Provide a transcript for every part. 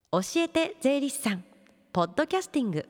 教えて税理士さんポッドキャスティング。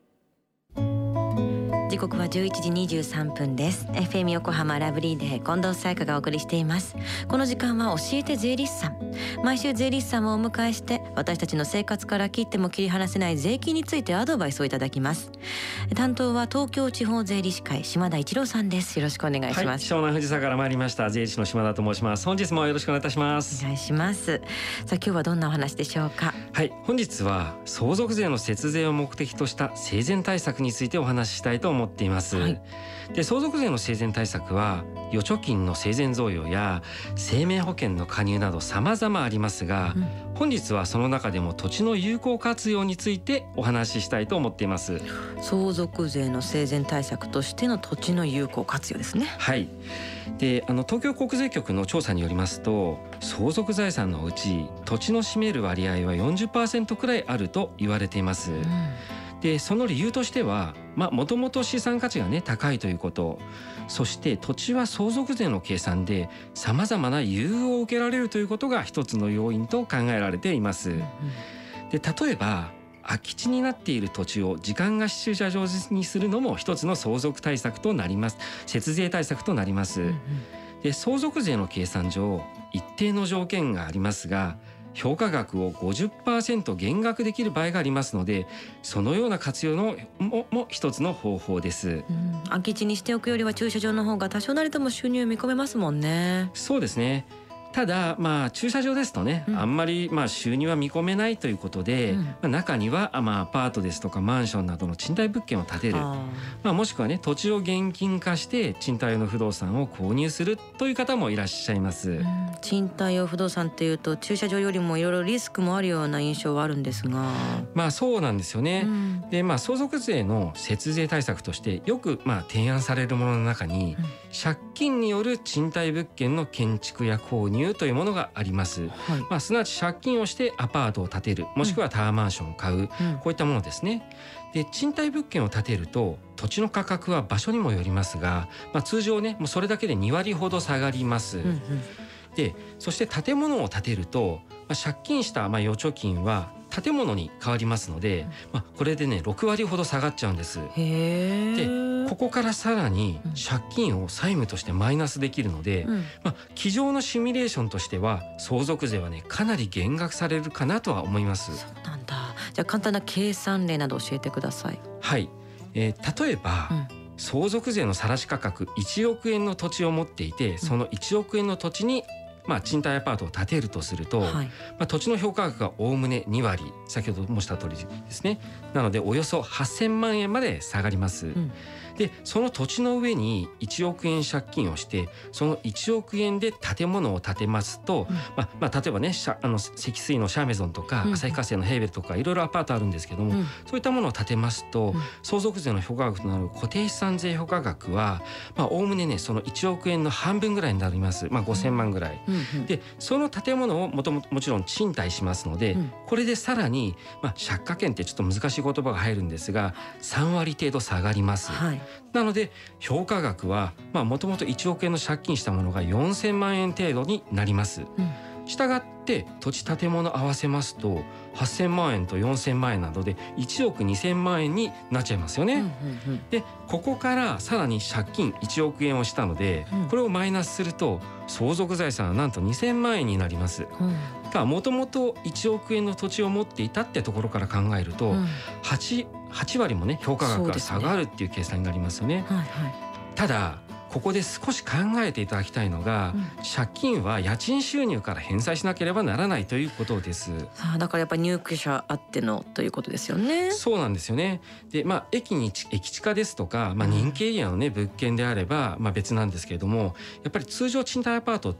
時刻は11時23分です。 FM 横浜ラブリーで近藤沙耶香がお送りしています。この時間は教えて税理士さん。毎週税理士さんをお迎えして私たちの生活から切っても切り離せない税金についてアドバイスをいただきます。担当は東京地方税理士会島田一郎さんです。よろしくお願いします。 湘南藤沢から参りました税理士の島田と申します。本日もよろしくお願いいたします。 お願いします。さあ今日はどんなお話でしょうか。 はい、本日は相続税の節税を目的とした生前対策についてお話ししたいと思っています。で、相続税の生前対策は預貯金の生前贈与や生命保険の加入など様々ありますが、本日はその中でも土地の有効活用についてお話ししたいと思っています。 相続税の生前対策としての土地の有効活用ですね。 はい。で、東京国税局の調査によりますと、相続財産のうち土地の占める割合は 40% くらいあると言われています。で、その理由としてはもともと資産価値がね高いということ、そして土地は相続税の計算でさまざまな優遇を受けられるということが一つの要因と考えられています。で、例えば空き地になっている土地を時間貸し駐車場にするのも一つの相続対策となります。節税対策となります。で、相続税の計算上一定の条件がありますが、評価額を 50% 減額できる場合がありますので、そのような活用のも一つの方法です。 空き地にしておくよりは駐車場の方が多少なりとも収入を見込めますもんね。 そうですね。ただ駐車場ですとね、あんまり収入は見込めないということで、中にはアパートですとかマンションなどの賃貸物件を建てる、もしくはね土地を現金化して賃貸用の不動産を購入するという方もいらっしゃいます。 賃貸用不動産っていうと駐車場よりもいろいろリスクもあるような印象はあるんですが、 そうなんですよね。で、相続税の節税対策としてよく提案されるものの中に、借金による賃貸物件の建築や購入というものがあります。すなわち借金をしてアパートを建てる、もしくはタワーマンションを買う、こういったものですね。で、賃貸物件を建てると土地の価格は場所にもよりますが、通常ねもうそれだけで2割ほど下がります。で、そして建物を建てると、借金した預貯金は建物に変わりますので、これでね6割ほど下がっちゃうんです。で、ここからさらに借金を債務としてマイナスできるので、机上のシミュレーションとしては相続税はねかなり減額されるかなとは思います。 そうなんだ。じゃあ簡単な計算例など教えてください。 はい。例えば、相続税の晒し価格1億円の土地を持っていて、その1億円の土地に賃貸アパートを建てるとすると、土地の評価額がおおむね2割、先ほど申した通りですね。なのでおよそ8000万円まで下がります。で、その土地の上に1億円借金をして、その1億円で建物を建てますと、例えばね積水のシャーメゾンとか旭化成のヘーベルとかいろいろアパートあるんですけども、そういったものを建てますと、相続税の評価額となる固定資産税評価額はおおむねねその1億円の半分ぐらいになります。5000万ぐらい。で、その建物をもちろん賃貸しますので、これでさらに、借家権ってちょっと難しい言葉が入るんですが、3割程度下がります。なので評価額はもともと1億円の借金したものが4000万円程度になります。したがって土地建物合わせますと8000万円と4000万円などで1億2000万円になっちゃいますよね。で、ここからさらに借金1億円をしたので、これをマイナスすると相続財産はなんと2000万円になります。もともと1億円の土地を持っていたってところから考えると、8割もね評価額が下がるっていう計算になりますよね。ただここで少し考えていただきたいのが、借金は家賃収入から返済しなければならないということです。 だからやっぱり入居者あってのということですよね。 そうなんですよね。で、駅地下ですとか、人気エリアのね物件であれば別なんですけれども、やっぱり通常賃貸アパートって、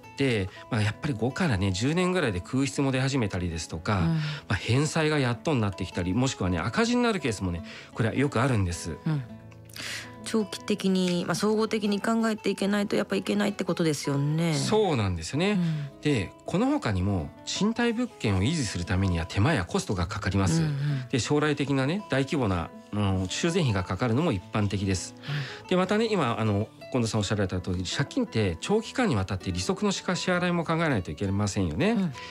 やっぱり5からね10年ぐらいで空室も出始めたりですとか、返済がやっとになってきたり、もしくはね赤字になるケースもねこれはよくあるんです。 長期的に、総合的に考えていけないとやっぱいけないってことですよね。 そうなんですよね。で、この他にも賃貸物件を維持するためには手間やコストがかかります。で、将来的なね大規模な修繕費がかかるのも一般的です。で、またね今近藤さんおっしゃられた通り、借金って長期間にわたって利息の支払いも考えないといけませんよね。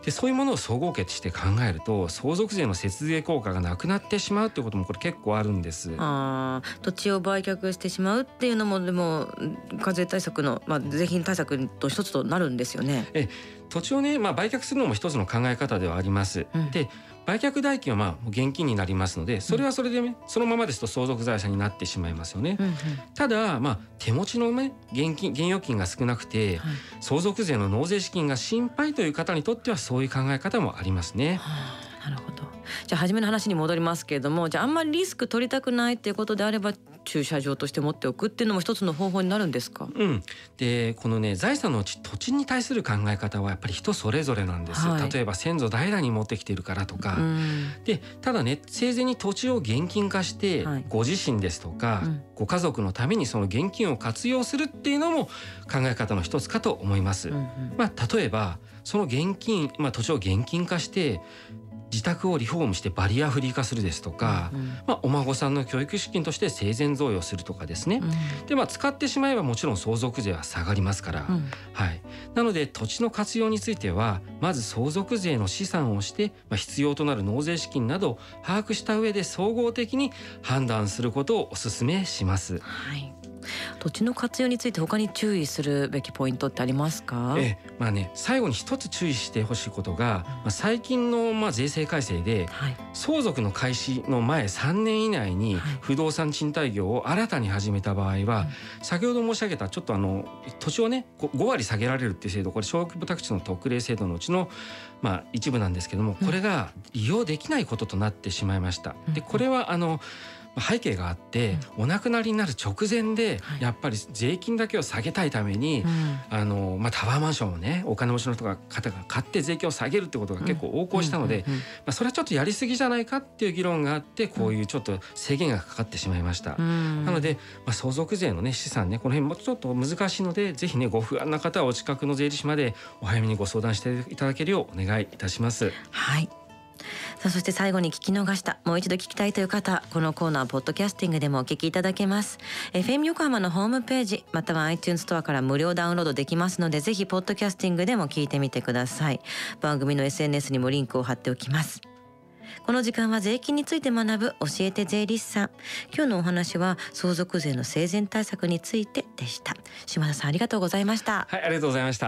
でそういうものを総合決して考えると相続税の節税効果がなくなってしまうということもこれ結構あるんです。 土地を売却してしまうっていうのもでも課税対策の、税金対策の一つとなるんですよね。 土地をね、売却するのも一つの考え方ではあります。で売却代金は現金になりますのでそれはそれでね、そのままですと相続財産になってしまいますよね。ただ手持ちのね現預金が少なくて、相続税の納税資金が心配という方にとってはそういう考え方もありますね。 なるほど。じゃあ初めの話に戻りますけれども、じゃああんまりリスク取りたくないっていうことであれば駐車場として持っておくっていうのも一つの方法になるんですか？ でこのね財産のうち土地に対する考え方はやっぱり人それぞれなんです。例えば先祖代々に持ってきているからとか、でただね生前に土地を現金化して、ご自身ですとか、ご家族のためにその現金を活用するっていうのも考え方の一つかと思います。例えばその現金、土地を現金化して自宅をリフォームしてバリアフリー化するですとか、お孫さんの教育資金として生前贈与するとかですね。で使ってしまえばもちろん相続税は下がりますから、なので土地の活用についてはまず相続税の試算をして、必要となる納税資金などを把握した上で総合的に判断することをお勧めします。 土地の活用について他に注意するべきポイントってありますか？ 最後に一つ注意してほしいことが、最近の税制改正で、相続の開始の前3年以内に不動産賃貸業を新たに始めた場合は、先ほど申し上げたちょっと土地をね5割下げられるっていう制度、これ小規模宅地の特例制度のうちの一部なんですけども、これが利用できないこととなってしまいました。でこれは背景があって、お亡くなりになる直前でやっぱり税金だけを下げたいために、タワーマンションをねお金持ちの方が買って税金を下げるってことが結構横行したので、それはちょっとやりすぎじゃないかっていう議論があって、こういうちょっと制限がかかってしまいました。なので、相続税のね資産ね、この辺もちょっと難しいので、ぜひねご不安な方はお近くの税理士までお早めにご相談していただけるようお願いいたします。 そして最後に聞き逃した、もう一度聞きたいという方、このコーナーポッドキャスティングでもお聞きいただけます。 FM 横浜のホームページまたは iTunes ストアから無料ダウンロードできますので、ぜひポッドキャスティングでも聞いてみてください。番組の SNS にもリンクを貼っておきます。この時間は税金について学ぶ教えて税理士さん。今日のお話は相続税の生前対策についてでした。島田さん、ありがとうございました。 ありがとうございました。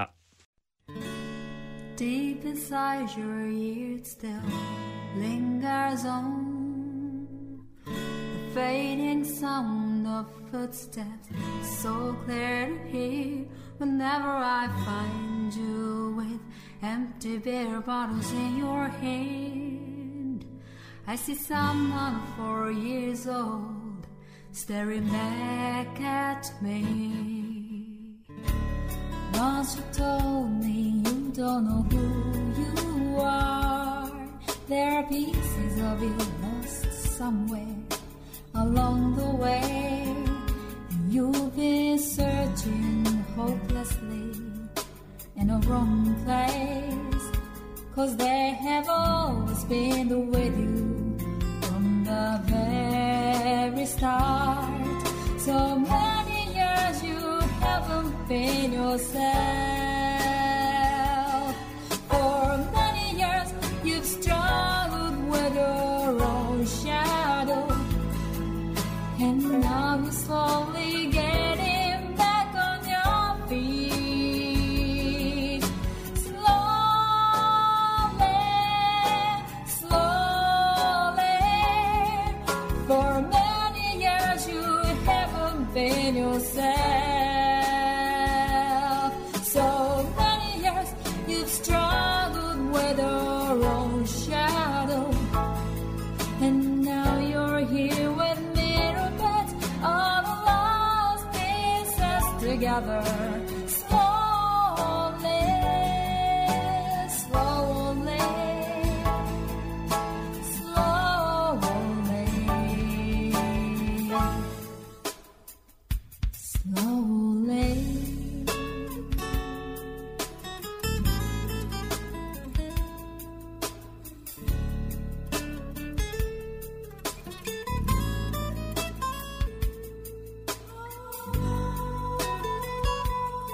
Deep inside your ears still lingers on the fading sound of footsteps, so clear to hear whenever I find you with empty beer bottles in your hand. I see someone 4 years old staring back at me.Once you told me you don't know who you are. There are pieces of you lost somewhere along the way, and you've been searching hopelessly in a wrong place, 'cause they have always been with you from the very start. So many years you haven't been yourself. For many years you've struggled with your own shadow, and now you're slowly getting back on your feet. Slowly, slowly. For many years you haven't been yourself.So many years you've struggled with your own shadow, and now you're here with me to put all the lost pieces together. Slowly, slowly, slowly.Slowly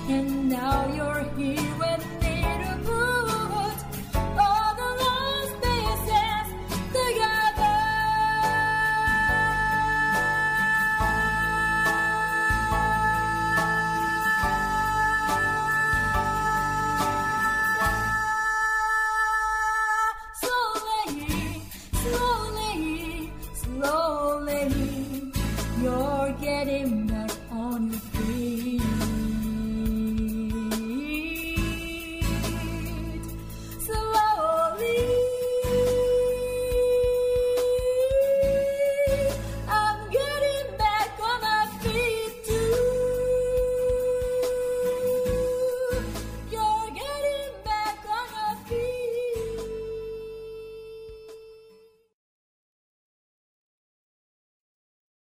And now you're here with me to put all the lost pieces together. Slowly, slowly, slowly, you're getting